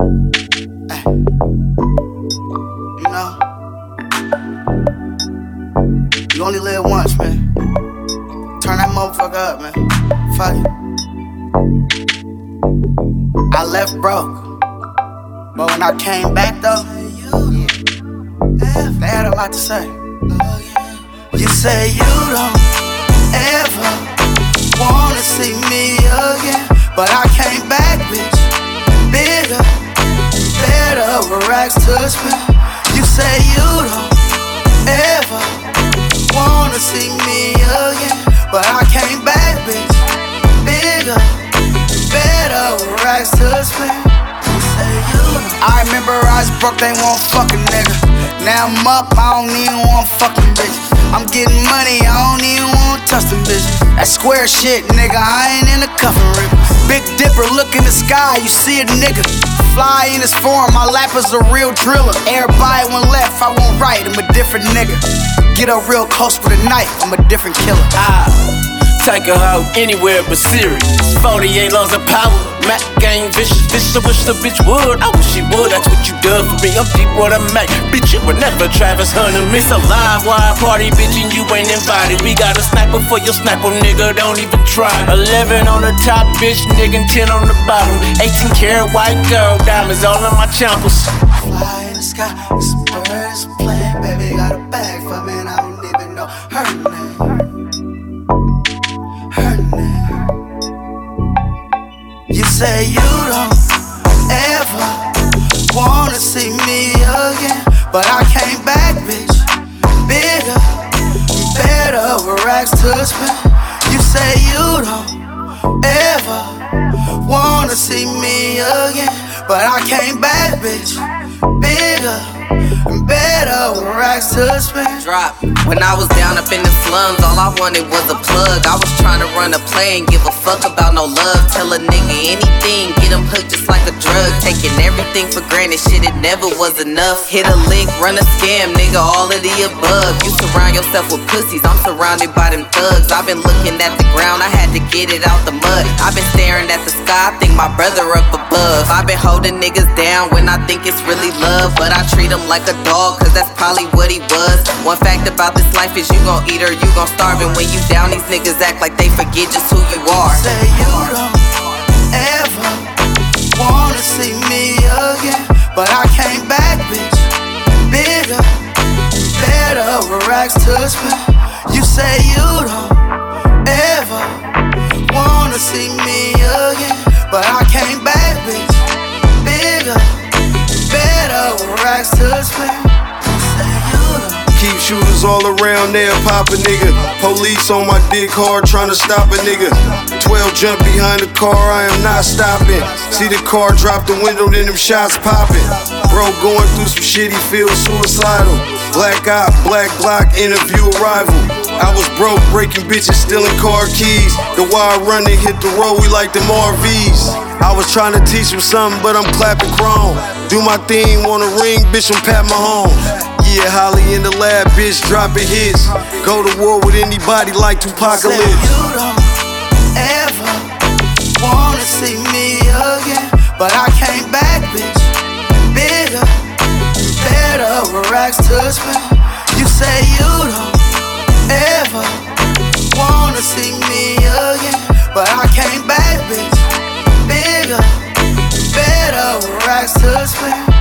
Ay, you know, you only live once, man. Turn that motherfucker up, man. Fuck it. I left broke, but when I came back though, they had a lot to say. You say you don't ever wanna see me again, but I came back, bitch, bigger, better, with racks to spend. You say you don't ever wanna see me again, but I came back, bitch, bigger, better, with racks to spend. You say you don't. I remember I was broke, they want fucking nigga. Now I'm up, I don't even want fucking bitches. I'm getting money, I don't even want touch them bitches. That square shit, nigga, I ain't in the cuffin' ring. Big Dipper, look in the sky, you see a nigga fly in his form, my lap is a real driller. Everybody went left, I went right, I'm a different nigga. Get up real close with a knife, I'm a different killer. Take a hoe anywhere but serious. 48 laws of power, Mac gang vicious. I wish the bitch would, I wish she would. That's what you done for me, I'm deep what I'm at. Bitch, you were never Travis Hunter. Miss a live wire party, bitch, and you ain't invited. We got a sniper for your sniper, nigga, don't even try. 11 on the top, bitch, nigga, 10 on the bottom. 18 karat white girl, diamonds all in my chompers. Fly in the sky, some birds playing, baby, got a bag for me, and I don't even know her name. You say you don't ever wanna see me again, but I came back, bitch, bigger, better, with racks to spend. You say you don't ever wanna see me again, but I came back, bitch, bigger and better, with racks to spend. Drop. When I was down up in the slums, all I wanted was a plug. I was trying to run a play and give a fuck about no love. Tell a nigga anything, get him hooked just like a drug. Taking everything for granted, shit, it never was enough. Hit a lick, run a scam, nigga, all of the above. You surround yourself with pussies, I'm surrounded by them thugs. I've been looking at the ground, I had to get it out the mud. I've been staring at the sky, I think my brother up above. I've been holding niggas down when I think it's really love, but I treat him like a dog, cause that's probably what he was. One fact about this life is you gon' eat or you gon' starve, and when you down, these niggas act like they forget just who you are. Say you don't ever wanna see me again, but I came back, bitch, bigger, better, with racks to spend. You say you don't ever wanna see me again, but I came back, bitch, bigger, better, with racks to spend. You say you don't. Keep shooters all around there, pop a nigga. Police on my dick hard, tryna stop a nigga. 12 jump behind the car, I am not stopping. See the car drop the window, then them shots popping. Bro going through some shit, he feels suicidal. Black eye, black block, interview arrival. I was broke, breaking bitches, stealing car keys. The wire running, hit the road, we like them RVs. I was trying to teach him something, but I'm clapping chrome. Do my thing, want a ring, bitch, I'm Pat Mahomes. Yeah, Holly in the lab, bitch, dropping hits. Go to war with anybody like Tupacalypse. Say you don't ever wanna see me again, but I came back, bitch, bigger, better, with racks to spend. You say you don't ever wanna see me again, but I came back, bitch, bigger, better, with racks to spend.